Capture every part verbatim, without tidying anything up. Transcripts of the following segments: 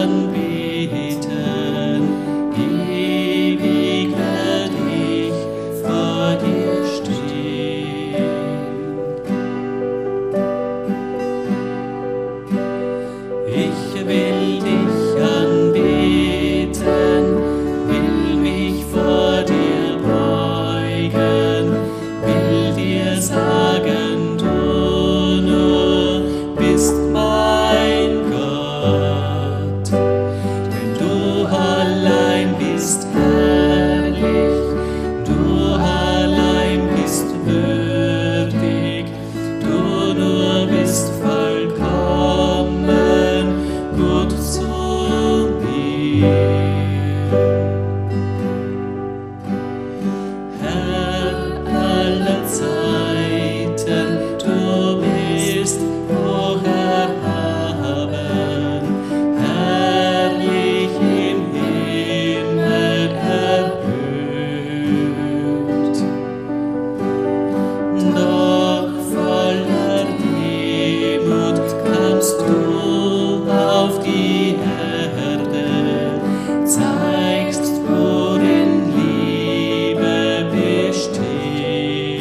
anbeten, ewig werd ich vor dir stehen. Ich will dich anbeten, will mich vor dir beugen, will dir sagen, du nur bist mein Gott. Denn du allein bist herrlich, du allein bist würdig, du nur bist vollkommen gut zu mir. Herr aller Zeiten, du bist hoch erhaben, herrlich im Himmel erhöht. Doch voller Demut kamst du auf die Erde, zeigst, worin Liebe besteht.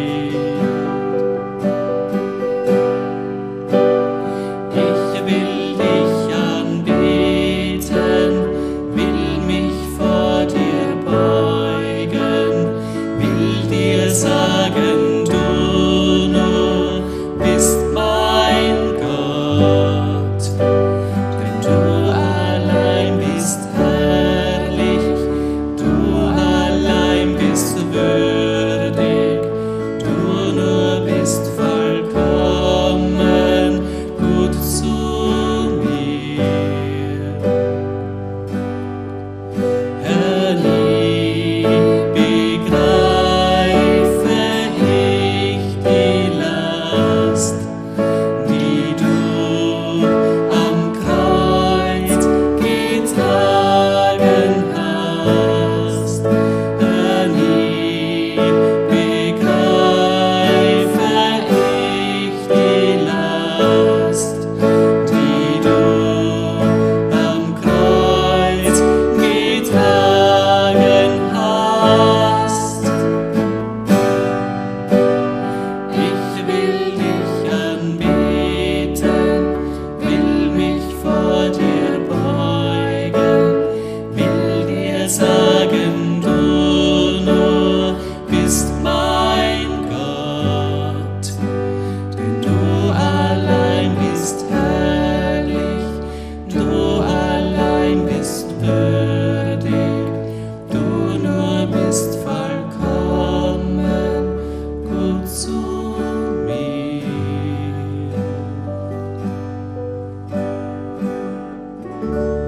Ich will dich anbeten, will mich vor dir beugen, will dir sagen, du nur bist mein Gott. Denn du allein bist herrlich, du allein bist würdig, du nur bist vollkommen gut zu mir. Herr, lieb begreife ich die Last, die du am Kreuz getragen hast. Herr, lieb begreife ich die Last, die du am Kreuz getragen hast. Ich will dich anbeten, will mich vor dir beugen, will dir sagen, du nur bist mein Gott. Denn du allein bist herrlich, du allein bist würdig, du nur bist vollkommen gut zu mir.